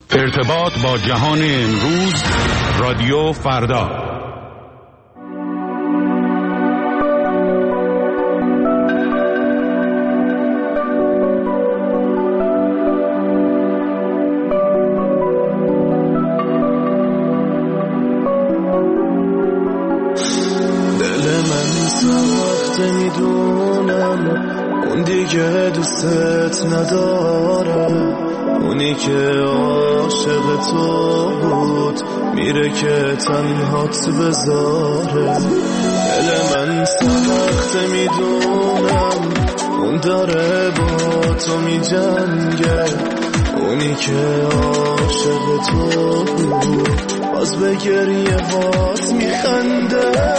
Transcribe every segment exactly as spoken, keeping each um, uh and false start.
ارتباط با جهان امروز، رادیو فردا. دل من ساخته میدونم اون دیگه دوستت نداره، اونی که عاشق تو بود میره که تنهات بذاره. دل من سخته میدونم اون داره با تو میجنگه، اونی که عاشق تو بود باز به گریه هات میخنده.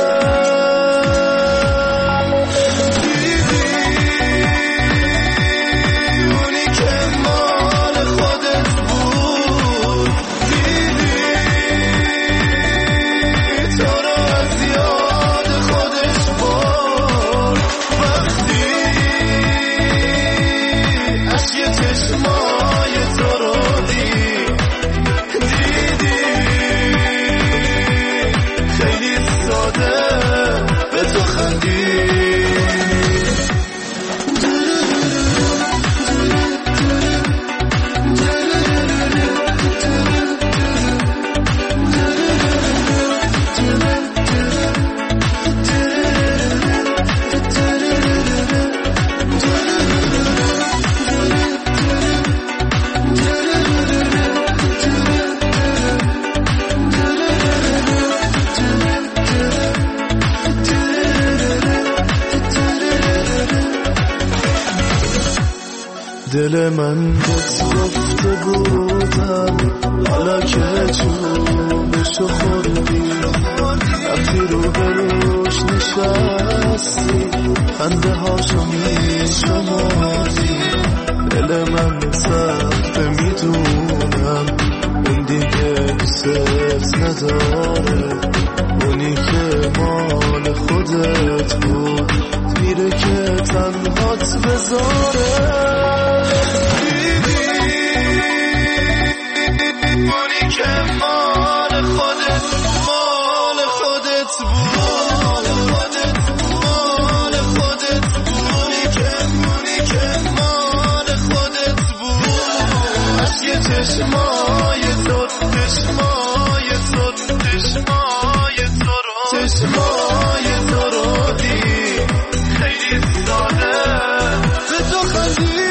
دل من بهت گفته بودم حالا که چوبشو خوردی، رفتی رو بروش نشستی خنده هاشو میشمردی. دل من سخته میدونم اون دیگه دوست نداره، اونی که مال خودت بود میره که تنهات بذاره. اونی که مال خودت مال خودت بود مال خودت بود که اونی که مال خودت بود از یه چشمای تو چشمای تو چشمای تو رو چشمای تو رو دید خیلی ساده به تو خندید.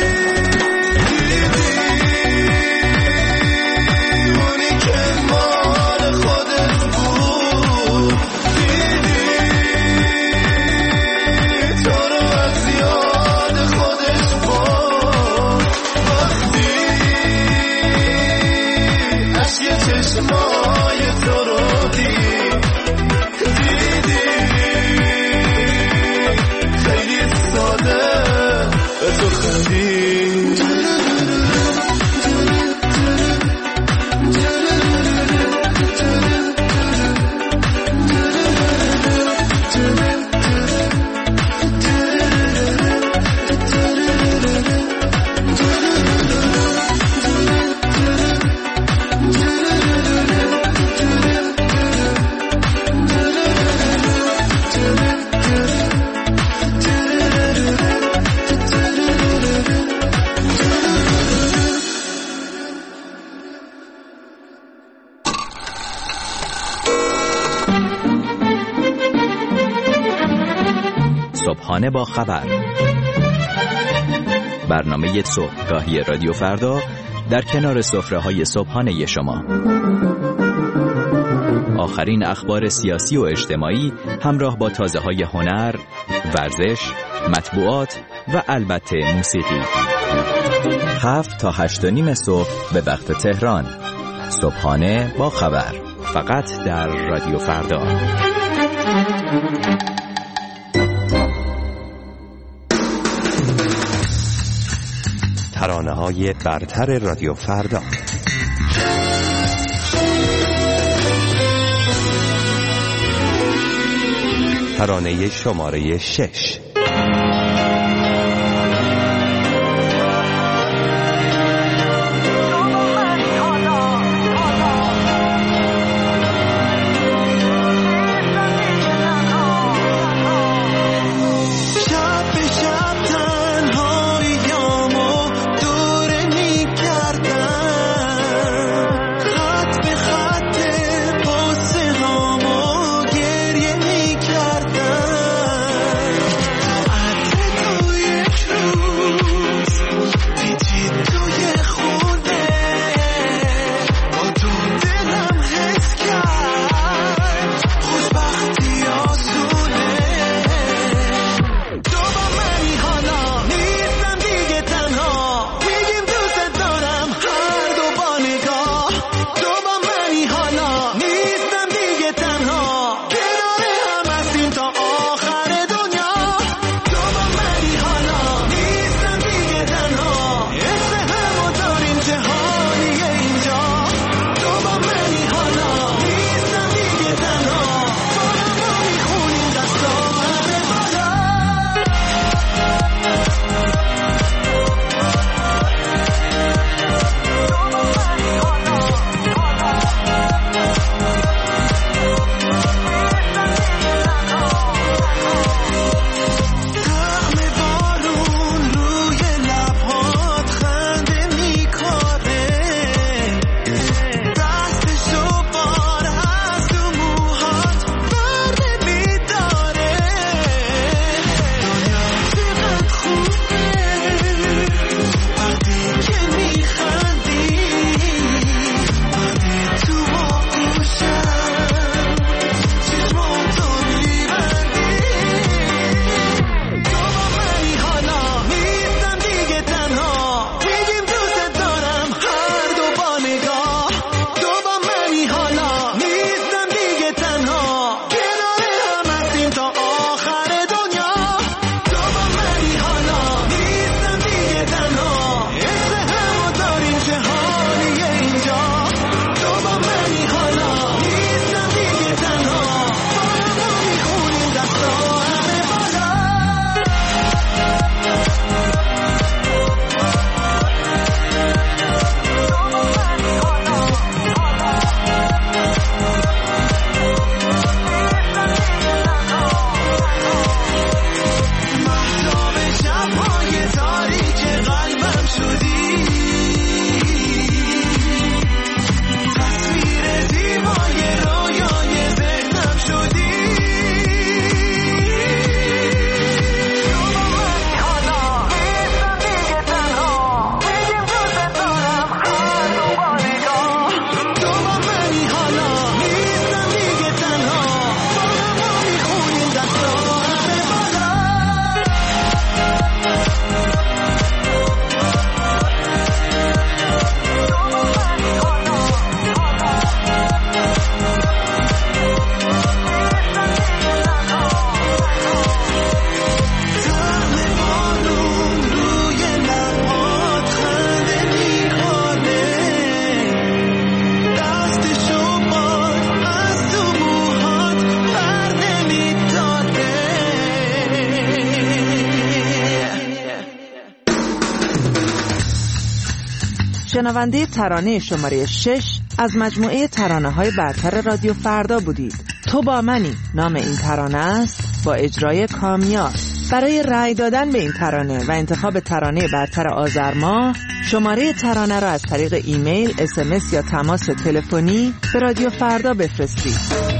صبحانه با خبر، برنامه صبحگاهی رادیو فردا در کنار سفره‌های صبحانه شما. آخرین اخبار سیاسی و اجتماعی همراه با تازه‌های هنر، ورزش، مطبوعات و البته موسیقی. هفت تا هشت و نیم صبح به وقت تهران. صبحانه با خبر، فقط در رادیو فردا. ترانه‌های برتر رادیو فردا. ترانه شماره شش. شنونده ترانه شماره شش از مجموعه ترانه‌های برتر رادیو فردا بودید. تو با منی نام این ترانه است با اجرای کامیار. برای رأی دادن به این ترانه و انتخاب ترانه برتر آذر ماه شماره ترانه را از طریق ایمیل، اس ام اس یا تماس تلفنی به رادیو فردا بفرستید.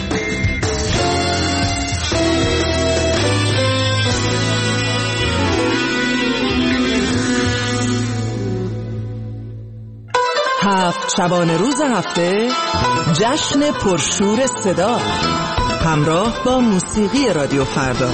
هفت شبانه روز هفته جشن پرشور صدا همراه با موسیقی رادیو فردا.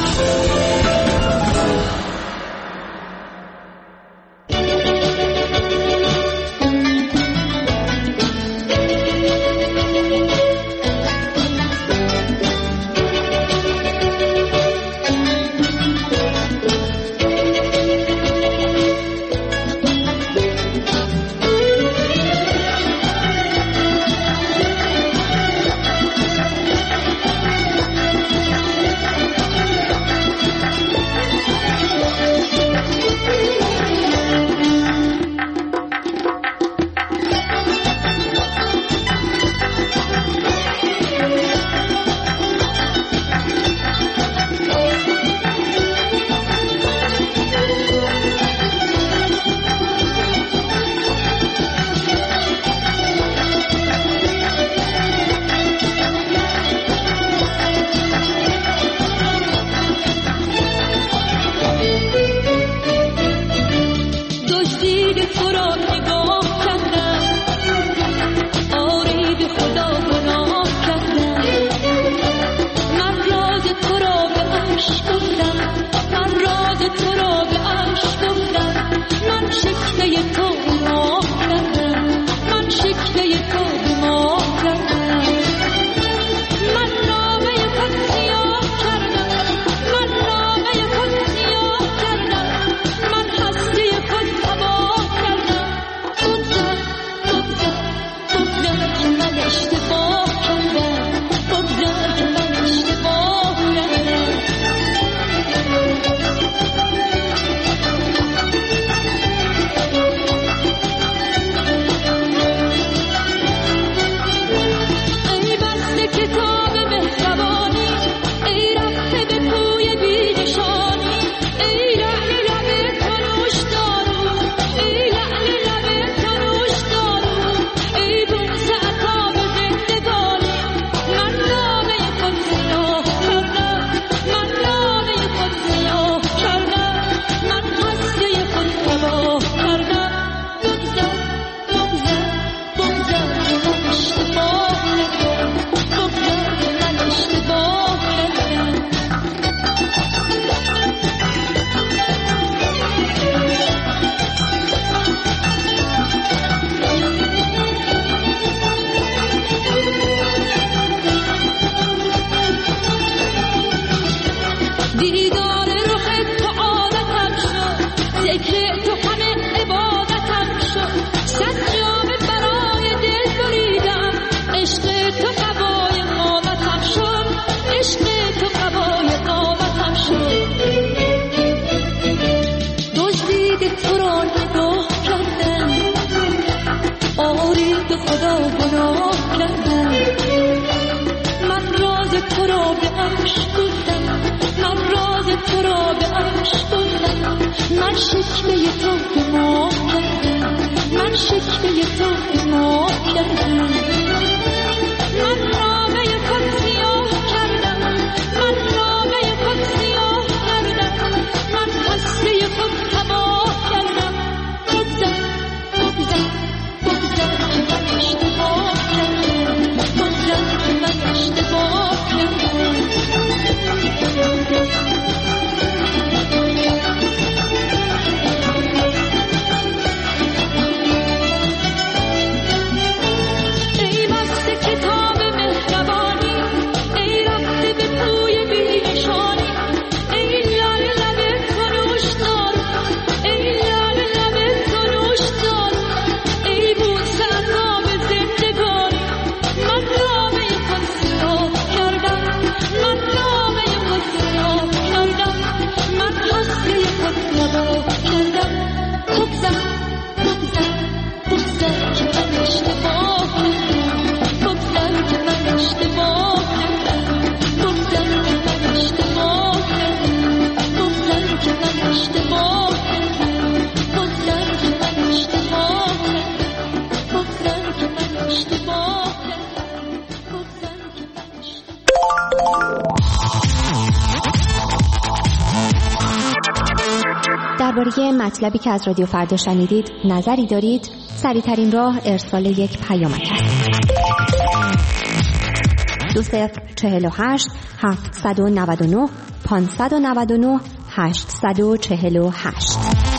درباره مطلبی که از رادیو فردا شنیدید نظری دارید؟ سریع‌ترین راه ارسال یک پیامک است. دو صفر چهل و هشت هفتصد و نود و نه پانصد و نود و نه هشتصد و چهل و هشت.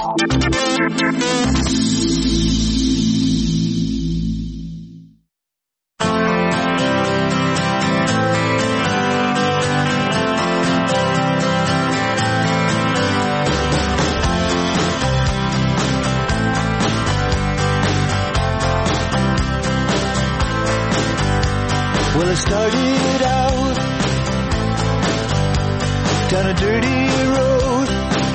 Well, I started out down a dirty road.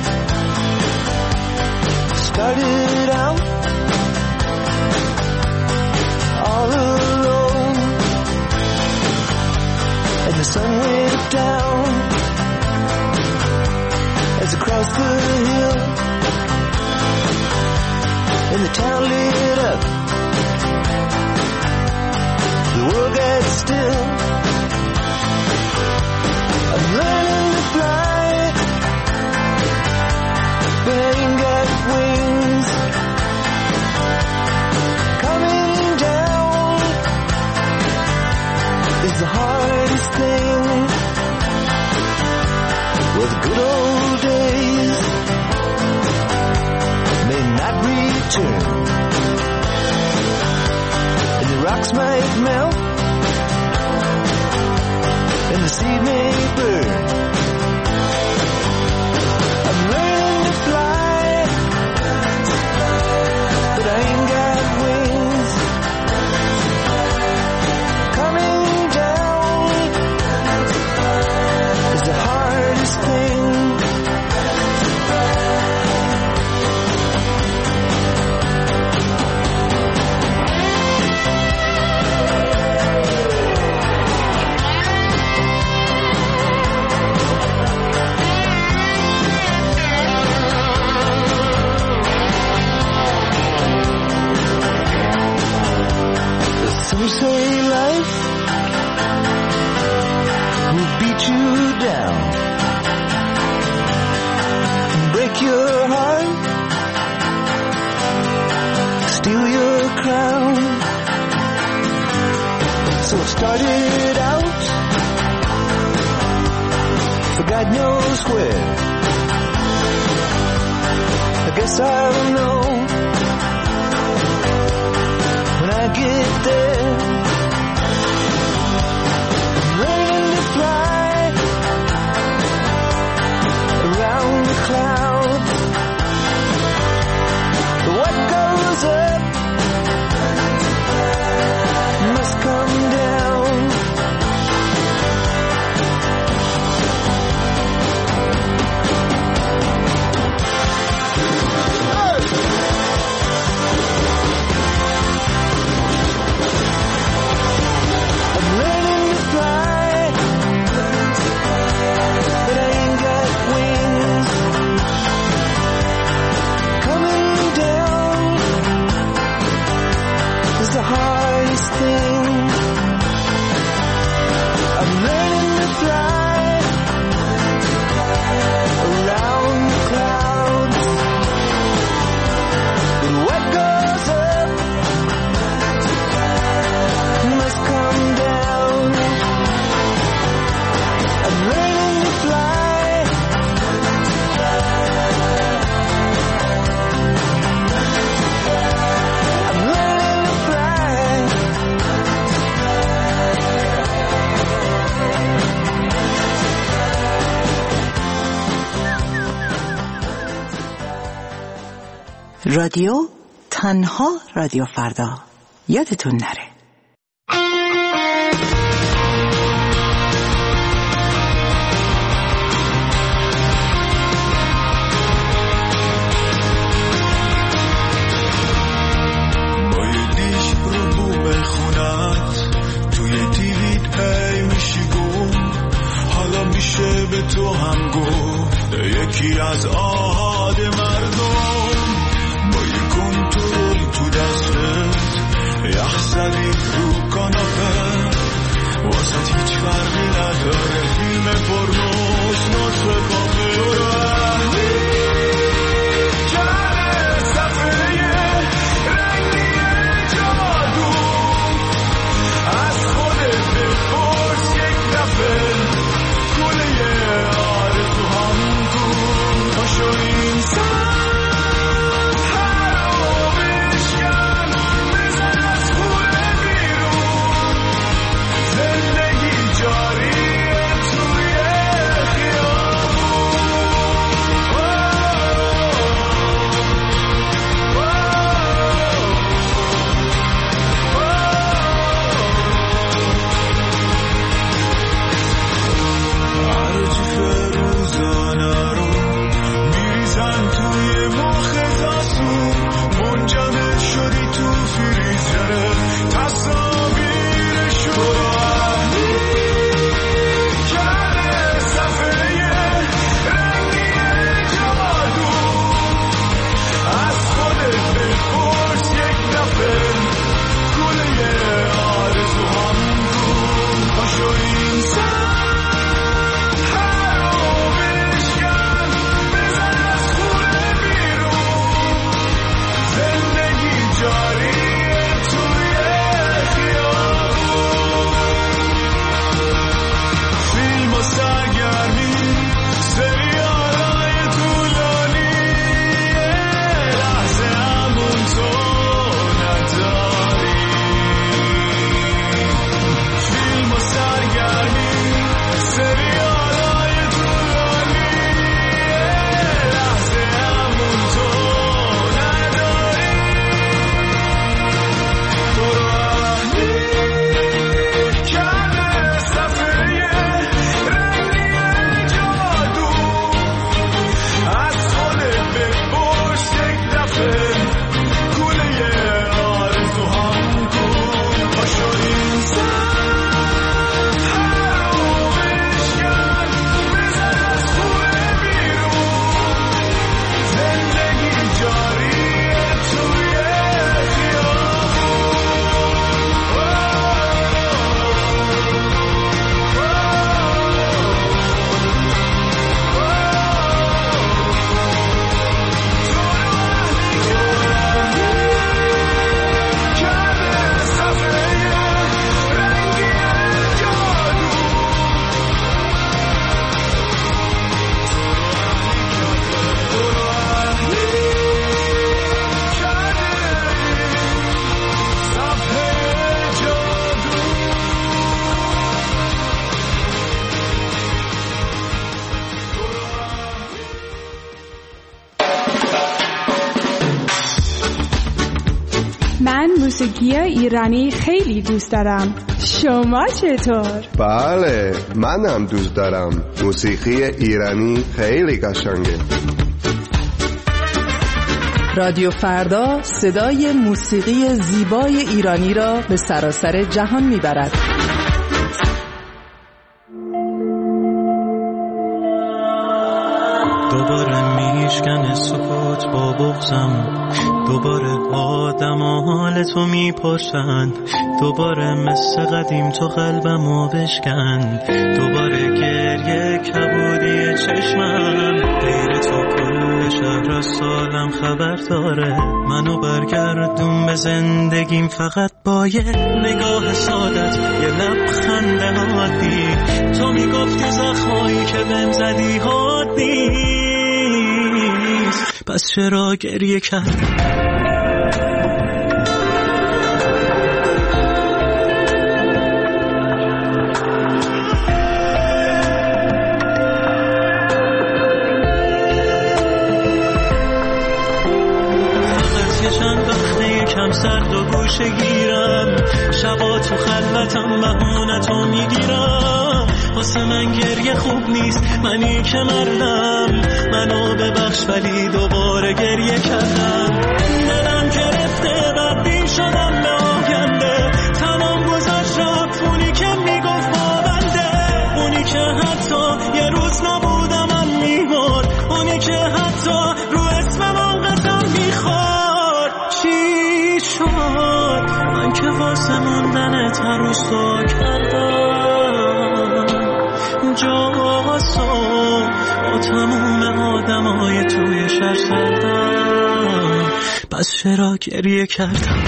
Started out all alone, and the sun went down as I crossed the hill, and the town lit up. The world got still. I'm learning to fly, but I ain't got wings. Coming down is the hardest thing. Well, the good old days may not return, and the rocks might melt, and the sea may burn. I'm learning to fly, but I ain't got wings. Coming down is the hardest thing. Some say life will beat you down and break your heart, steal your crown. So I started out for God knows where. I guess I'll know when I get there. I'm learning to fly around the clouds. What goes up must come down. رادیو تنها رادیو فردا، یادتون نره. با یه دیش رو بوم خونت توی دیوید ای میشی گم، حالا میشه به تو هم گفت یکی از آهاد مردم. تو دستت یخ زدی رو کاناپه، واسه هیچ فرقی نداره فیلم پرنوس نصف پاپه. تو رهی من موسیقی ایرانی خیلی دوست دارم. شما چطور؟ بله، منم دوست دارم. موسیقی ایرانی خیلی قشنگه. رادیو فردا صدای موسیقی زیبای ایرانی را به سراسر جهان میبرد. دوباره میشکنه سکوت با بغضم، دوباره آدم حال تو میپرسن، دوباره مثل قدیم تو قلبمو بشکن، دوباره گریه کبودی چشمم، غیر تو کل شهر از سالم خبر داره، منو برگردون به زندگیم فقط با یه نگاه سادت، یه لبخند عادی. تو میگفتی زخمایی که بهم زدی حادی، پس چرا گریه کردی؟ سرد و گوشه گیرم، شبا تو خلوتم بهونتو میگیرم، واسه من گریه خوب نیست، منی که مردم، منو ببخش ولی دوباره گریه کردم، دلم گرفته بدبین شدم به آینده، تمام گذشت رفت اونی که میگفت با بنده، اونی که حتی یه روز نبودم من میمرد، اونی که حتی رو اسم من قسم میخورد. چی من که واسه موندن تروسا کردم جاسو با تموم آدم های توی شهر سردم، پس چرا گریه کردم؟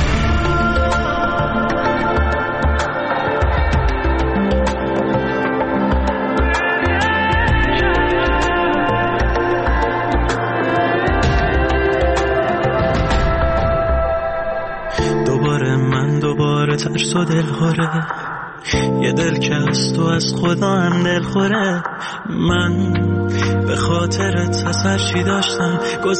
ترس و دل خوره، یه دل که از تو از خدا هم دل خوره، من به خاطرت از هر چی داشتم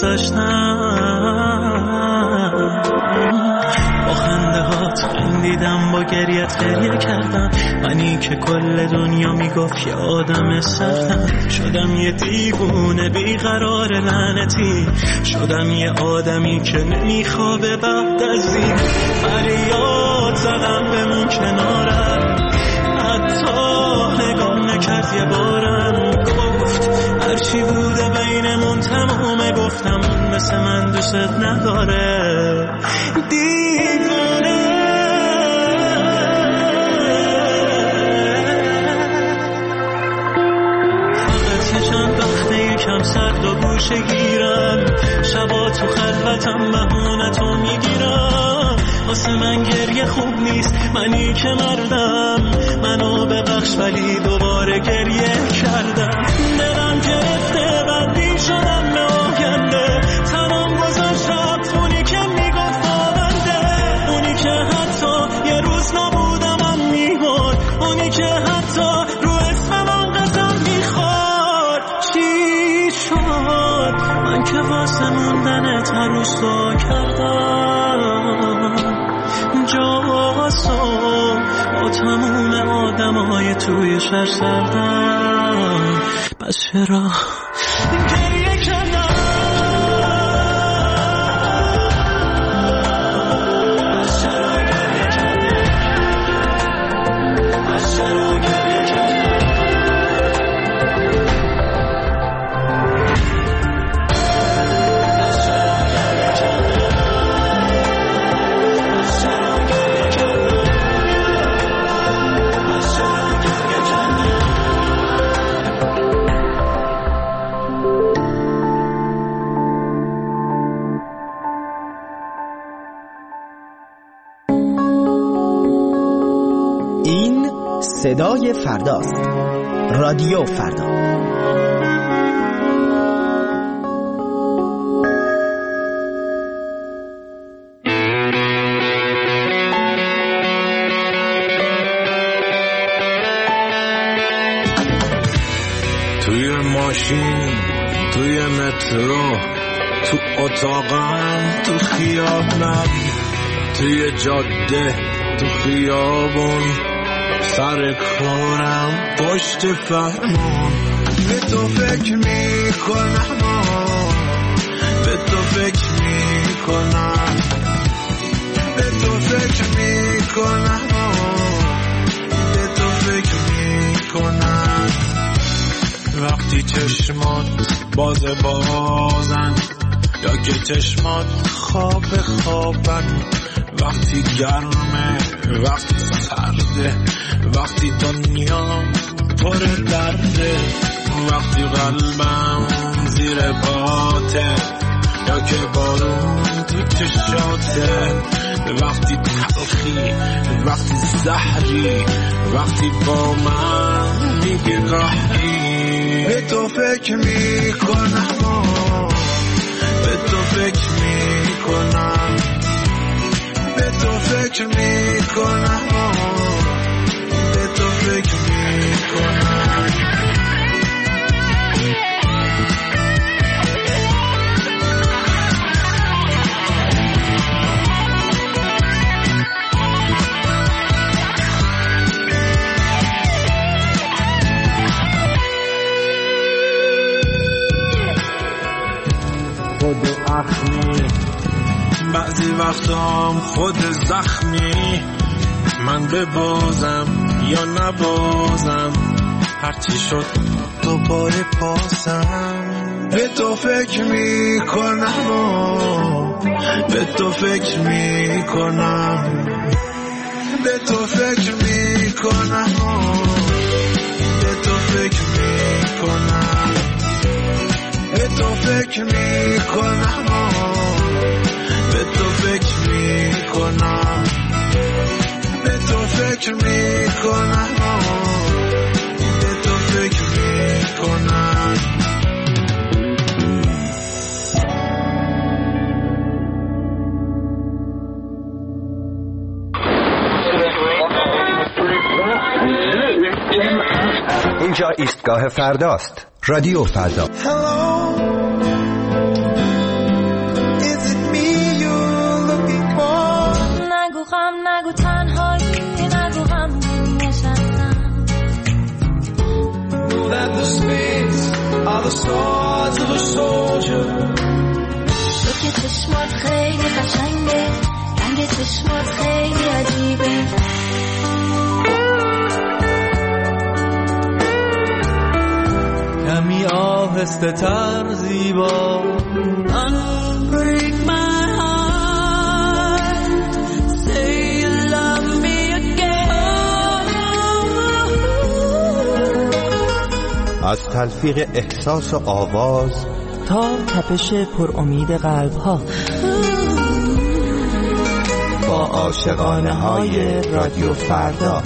گذاشتم، با خنده هات خندیدم، با گریت گریه کردم، منی که کل دنیا میگفت یه آدم سردم، شدم یه دیوونه بیقرار لعنتی، شدم یه آدمی که نمیخوابه بعد از این، فریاد زدم بمون کنارم، حتی نگام نکرد یه بارم، گفت هرچی بوده بینمون تمومه، گفتم مثل من دوست نداره، دیوونه. فقط یه چند وقته یکم سرد و گوشه گیرم، شبا تو خلوتم بهونتو میگیرم، واسه من گریه خوب نیست، منی که مردم، منو ببخش ولی دوباره گریه کردم، دلم گرفته بدبین شدم به آینده، تمام گذشت رفت اونی که میگفت با بنده، اونی که حتی یه روز نبودم من میمرد، اونی که حتی رو اسم من قسم میخورد. چی شد من که واسه موندن تروسا کردم جاسو با تموم آدم های توی شهر سردم، پس چرا گریه کردم؟ صدای فرداست. رادیو فردا. توی ماشین، توی مترو، تو اتاقم، تو خیابونم، توی جاده تو خیابون سر کارم پشت فرمون به تو فکر میکنم به تو فکر میکنم به تو فکر میکنم به تو فکر میکنم وقتی چشمات باز بازن یا که چشمات خواب خوابن وقتی گرمه وقتی سرده وقتی دنیا پر درده وقتی قلبم زیر باته یا که بارون تو چشاته وقتی تلخی وقتی زهری وقتی با من میگه قهری به تو فکر میکنم به تو فکر میکنم به تو فکر میکنم به تو فکر میکنم خود اخمی بعضی وقتام خود زخمی من ببازم یا نبازم هرچی شد دوباره پاسم به تو فکر میکنم به تو فکر میکنم به تو فکر میکنم به تو فکر میکنم به تو فکر میکنم به تو فکر میکنم به تو فکر میکنم به تو فکر میکنم اینجا ایستگاه فرداست. رادیو فردا. نگو غم نگو تنهایی نگو غم نشستم تو که چشمات خیلی قشنگه رنگ چشمات خیلی عجیبه کمی آهسته تر زیبا Unbreak my heart Say you love me again از تلفیق احساس و آواز تا تپش پر امید قلب ها با عاشقانه های رادیو فردا.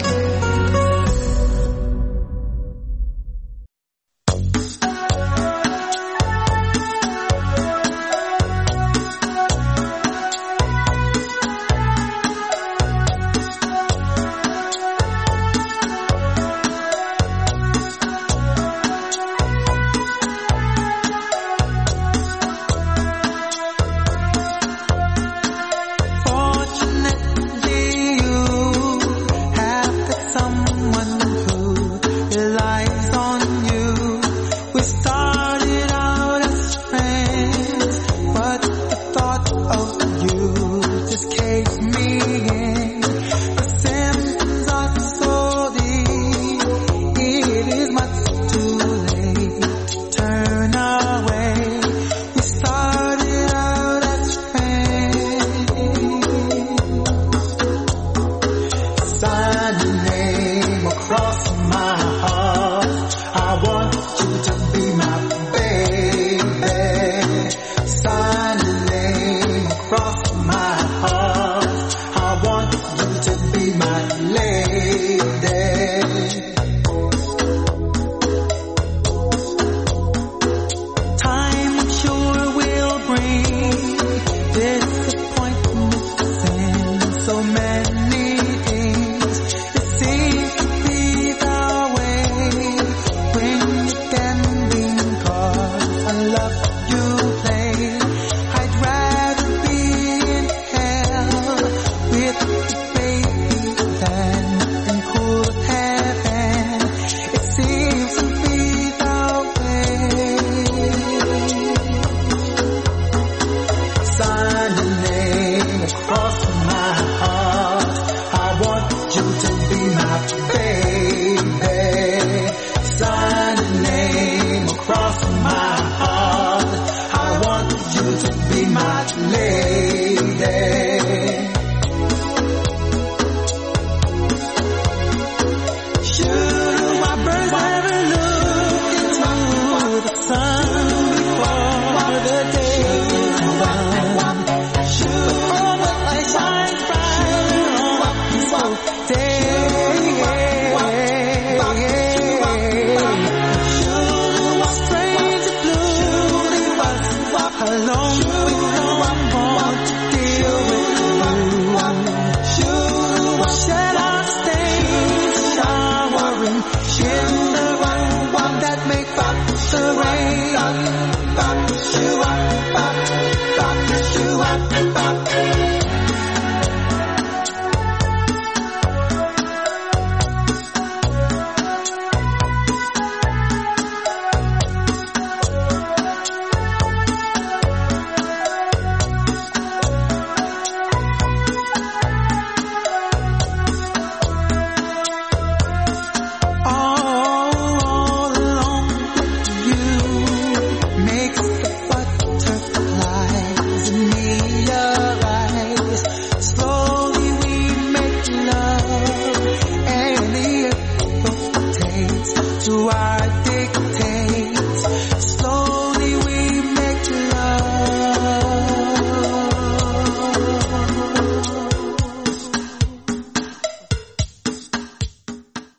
Fortunately you have some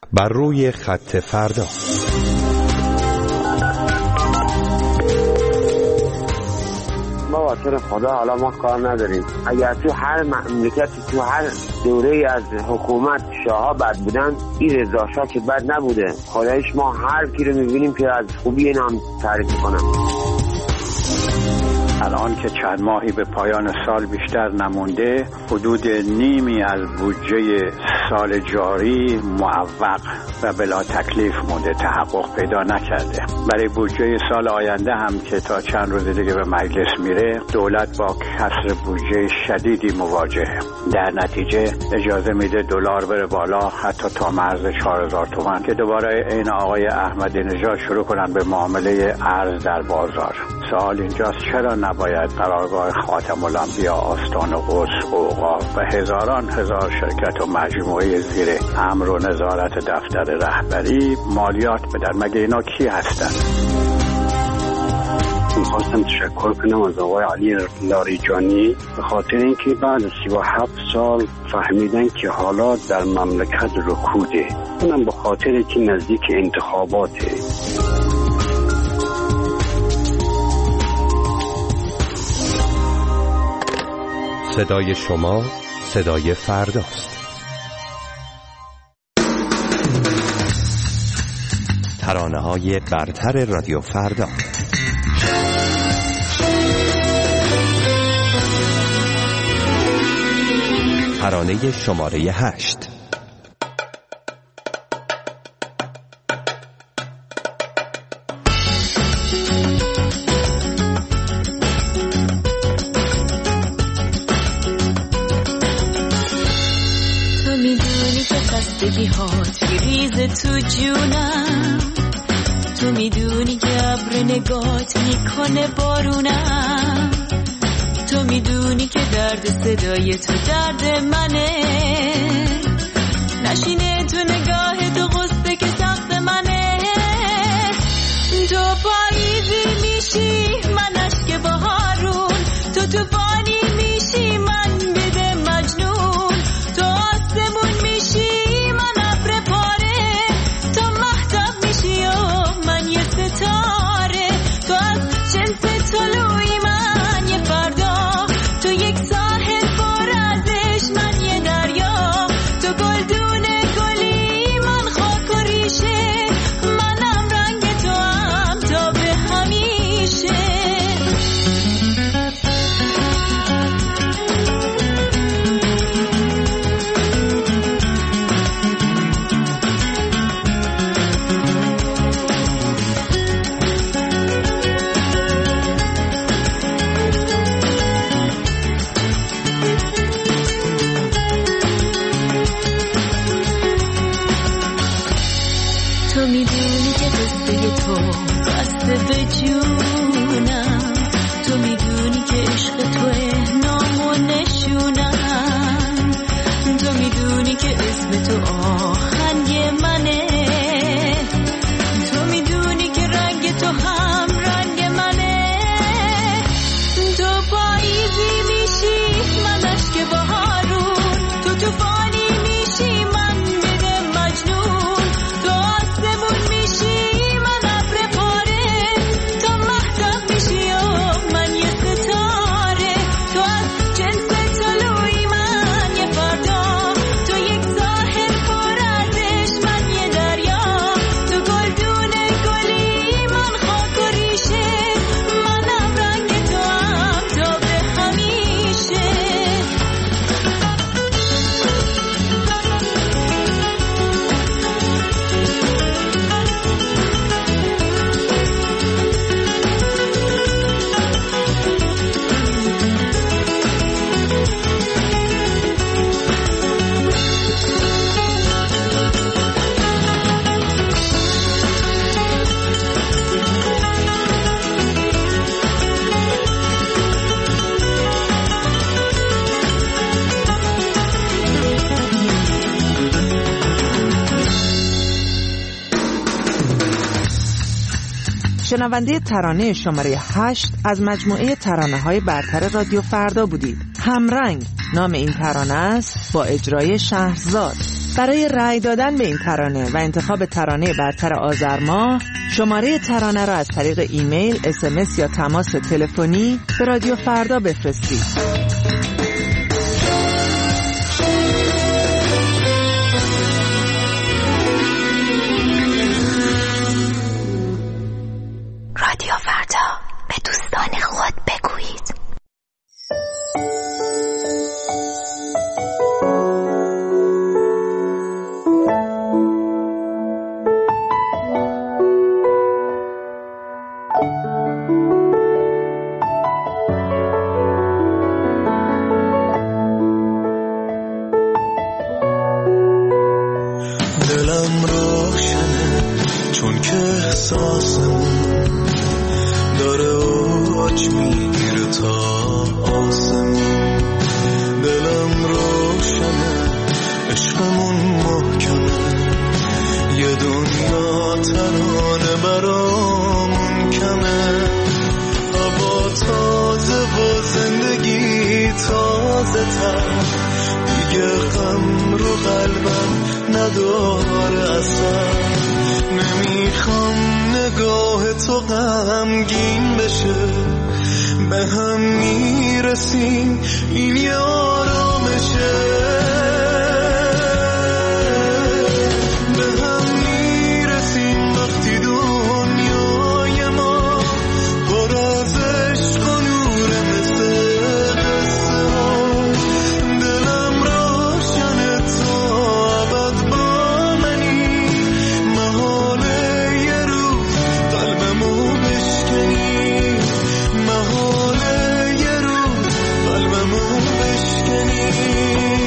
بر روی خط فردا. ما واسه خدا حالا ما کار نداریم. اگر تو هر مملکتی تو هر دوره از حکومت شاه‌ها بد بودن، این رضا شاه که بد نبوده. خدایش ما هر کی رو می‌بینیم که از خوبی این هم تعریف کنم. الان که چند ماهی به پایان سال بیشتر نمونده، حدود نیمی از بودجه سال جاری معوق و بلا تکلیف مونده، تحقق پیدا نکرده. برای بودجه سال آینده هم که تا چند روز دیگه به مجلس میره، دولت با کسر بودجه شدیدی مواجهه. در نتیجه اجازه میده دلار بره بالا حتی تا مرز چهار هزار تومان که دوباره این آقای احمدی نژاد شروع کنن به معامله ارز در بازار. سوال اینجاست چرا نباید قرارگاه خاتم الانبیا، آستان قدس، اوقاف و هزاران هزار شرکت و مجموعه زیر امر و نظارت دفتر رهبری مالیات بدن؟ مگه اینا کی هستن؟ میخواستم تشکر کنم از آقای علی لاریجانی به خاطر اینکه بعد از سی و هفت سال فهمیدن که حالات در مملکت رکوده، اونم به خاطر که نزدیک انتخاباته. صدای شما صدای فرداست. ترانه‌های برتر رادیو فردا. ترانه شماره هشت. تو جونم، تو میدونی که ابر نگات میکنه بارونم، تو میدونی که درد صدای تو درد منه، نشینه تو نگاه تو غصه که سخت منه، تو پاییزی میشی من اشک بهارون، تو توفانی میشی من بده مجنون، تو آسمون میشی تو از جنس طلوعی من یه فردا، تو یک ساحل پر ازش من یه دریا، تو گلدونه گلی من خاک و ریشه، منم رنگ تو هم تا به همیشه. به جونم، تو میدونی که عشق توه نام و نشونم، تو میدونی که اسم تو آهنگ منه، تو میدونی که رنگ تو هم رنگ منه، تو پاییزی میشی من اشک بهارون، تو توفانی میشی من بده مجنون، تو آسمون میشی شنونده ترانه شماره هشت از مجموعه ترانه‌های برتر رادیو فردا بودید. همرنگ نام این ترانه است با اجرای شهرزاد. برای رأی دادن به این ترانه و انتخاب ترانه برتر آذر ماه، شماره ترانه را از طریق ایمیل، اس ام اس یا تماس تلفنی به رادیو فردا بفرستید. رادیو فردا، به دوستان خود بگویید. دلم روشنه چون که احساسمون داره اوج میگیره تا آسمون. دلم روشنه عشقمون محکمه، یه دنیا ترانه برامون کمه. هوا تازه و زندگی تازه تر، دیگه غم رو قلبم نداره اصلا. نمیخوام نگاه تو غمگین بشه، به هم میرسیم این یه آرامشه. به هم میرسیم وقتی دنیای ما پر از عشق و نور مثل قصه ها. دلم روشنه تا ابد با منی، محاله یه روز قلبمو بشکنی، محاله یه روز قلبمو بشکنی.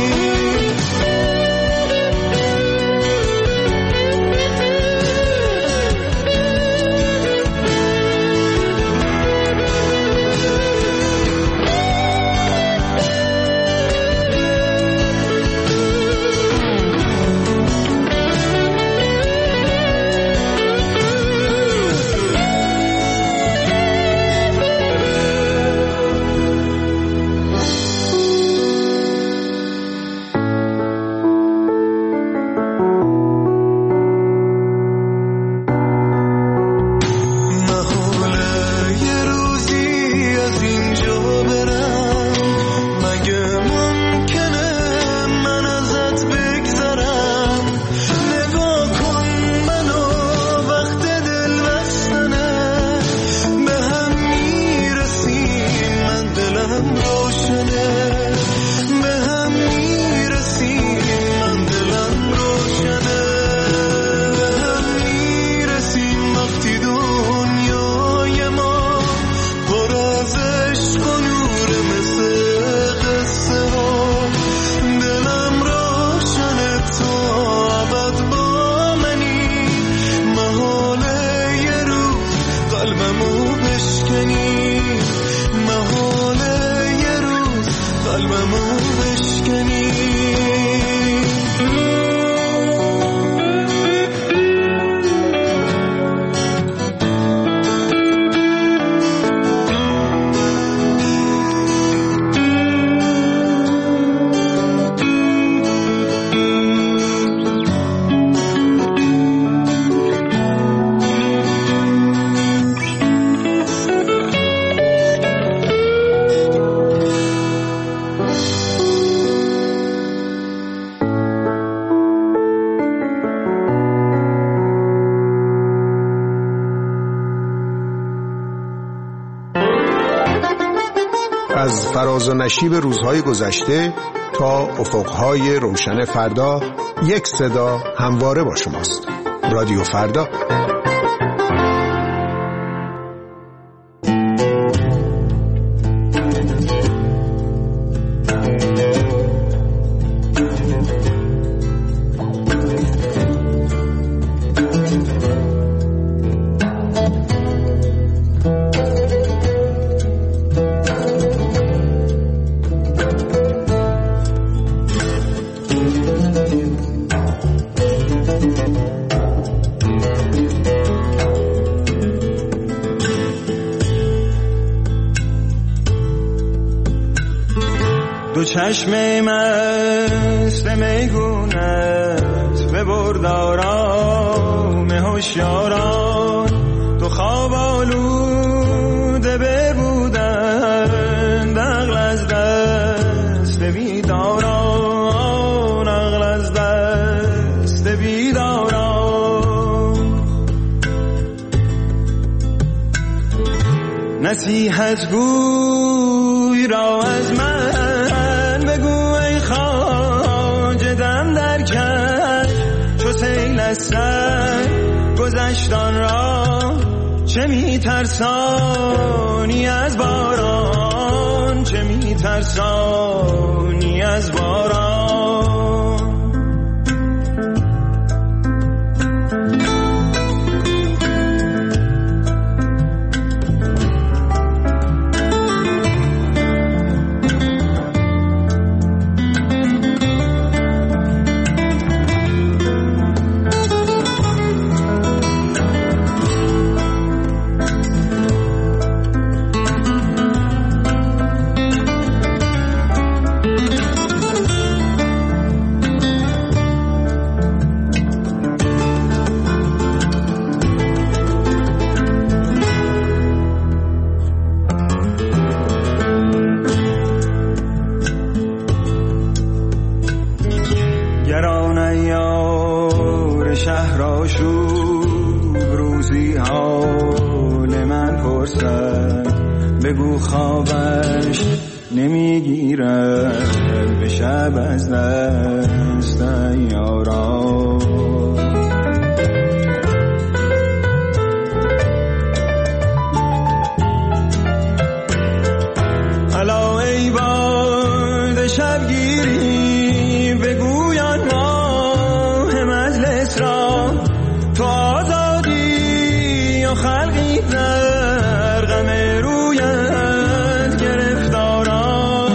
از فراز و نشیب روزهای گذشته تا افقهای روشن فردا، یک صدا همواره با شماست. رادیو فردا. چشم مست میگونت ببرد آرام هوشیاران، تو خواب آلوده ببودن عقل از دست بیداران، عقل از دست بیداران. نصیحت گوی را از من بگو ای خواجه دم در کج، چو سیل از سر گذشتان را چه می ترسانی از باران، چه می ترسانی از باران. بگو خوابش نمیگیرد به شب از دست یاران. الا ای باد شبگیری بگویان ماه مجلس را، تو آزادی و خلقی در غم رویت گرفتاران.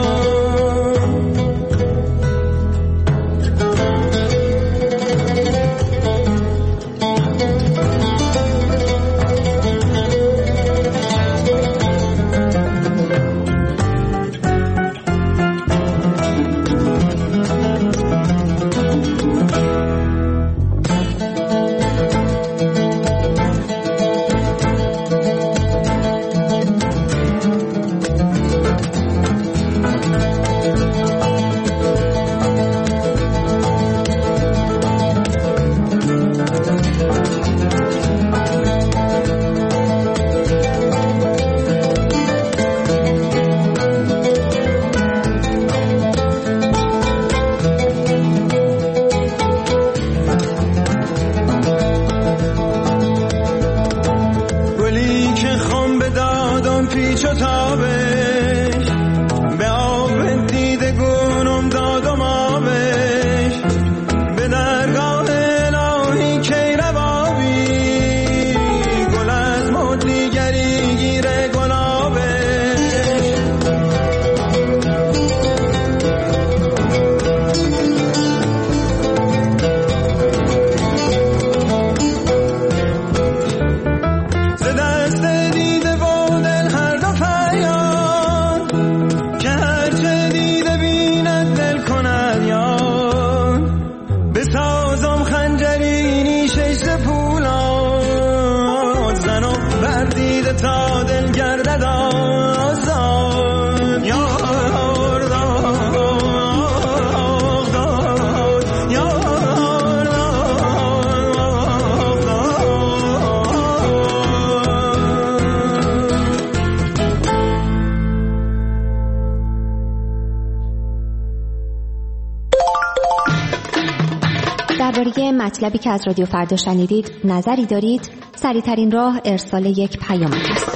درباره مطلبی که از رادیو فردا شنیدید نظری دارید؟ سریع‌ترین راه ارسال یک پیام است.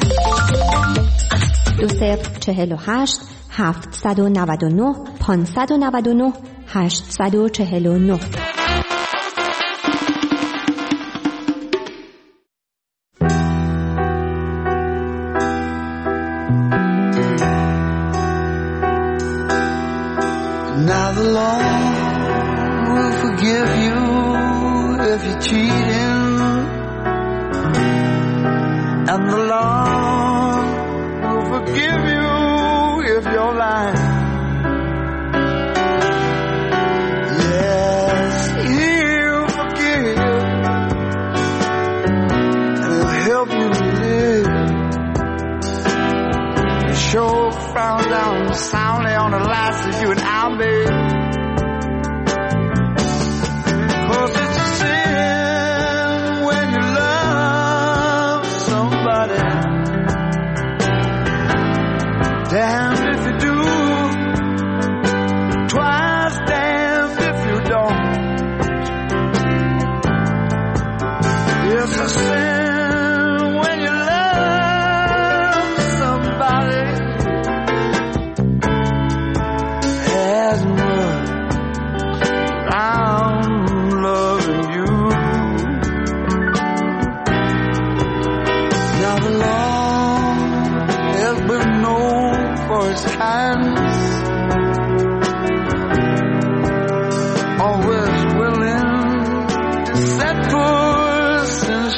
دو صفر چهل و هشت هفتصد و نود و نه پانصد و نود و نه هشتصد و چهل و نه. Now the law will forgive you if you're cheating, and the law will forgive you if you're lying.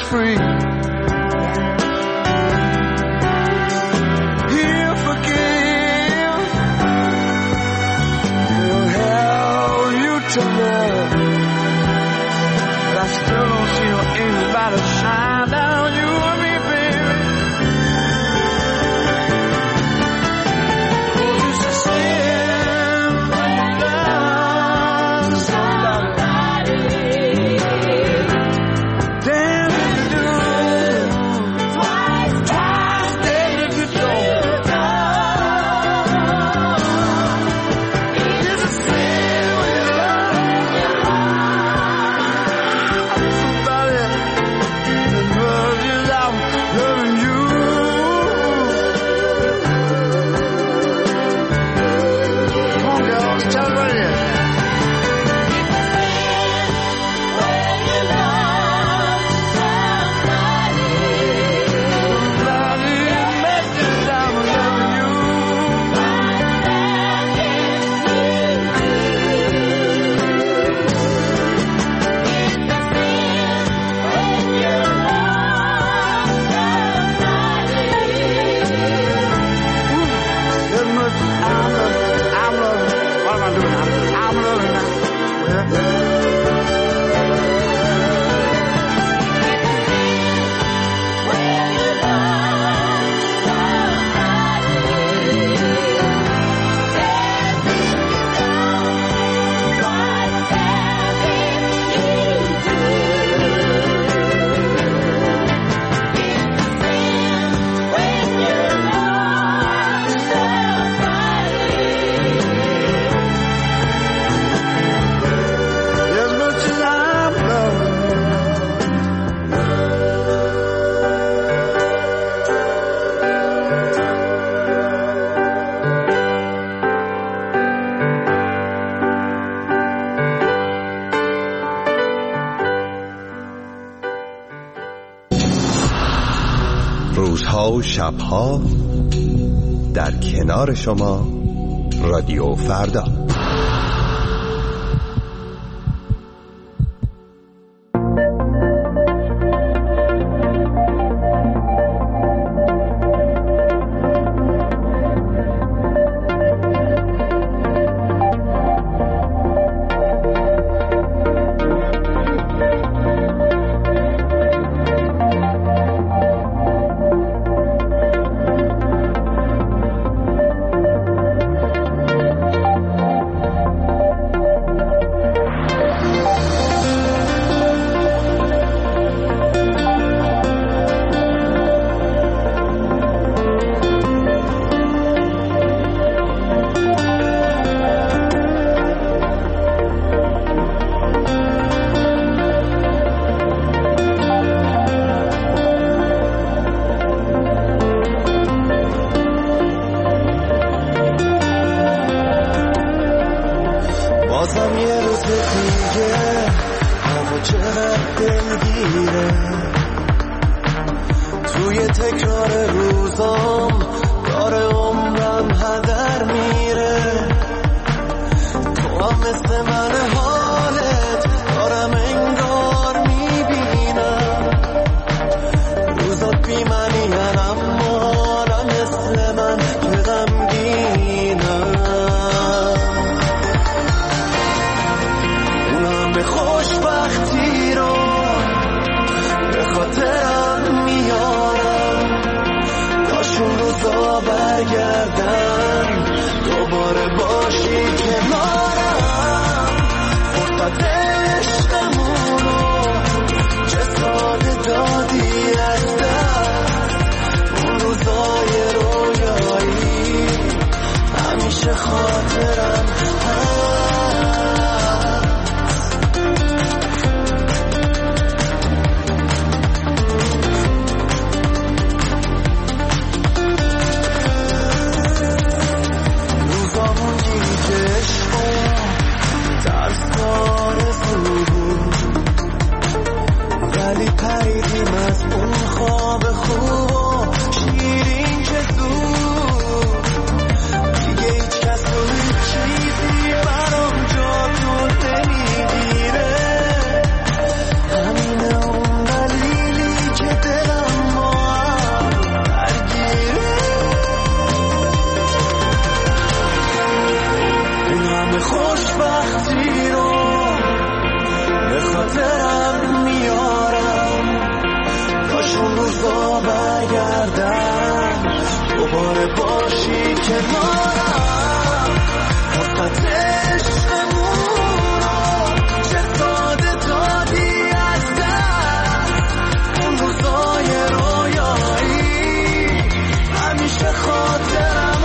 free. He'll forgive. He'll help you to love. But I still don't see your angel light to shine down you and me, baby. Oh, it's a sin when you love somebody. Damn if you do. Twice, twice, damn if you don't. It's a sin when you love somebody that loves you like I'm loving you. Come on, girls, tell it right here. Somebody that makes you like I'm loving you. As much as I'm loving, I'm loving. What am I doing? I'm, I'm loving now. As much as I'm loving. روزها و شبها در کنار شما رادیو فردا. بازم یه روز دیگه هوا چقدر دلگیره توی تکرار روزام داره عمرم هدر میره تو هم مثل من حالت دارم انگار میبینم روزات بی منی اما نه مثل من که غمگینم به خوشبختی رو به خاطرم میارم داشون روزا برگردن دوباره باشی کنارم فرصت عشقمونو چه ساده دادی از دست اون روزای رویایی همیشه خاطرم هست روزامون گیجش کن ترسان کنارم وقت عشقمون رو چه داده دادی از دست اون روزای رویایی همیشه خاطرم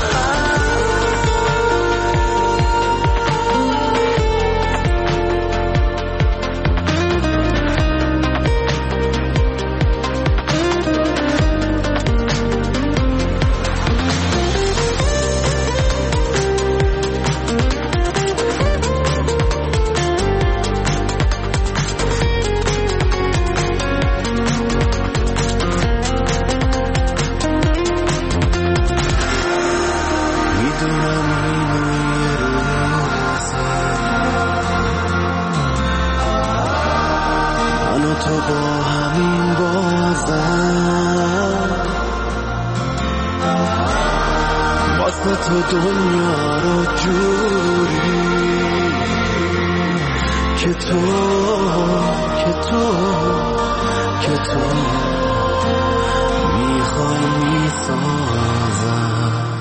تو با همین بازم واسه تو دنیا رو جوری که تو که تو که تو میخوای میسازم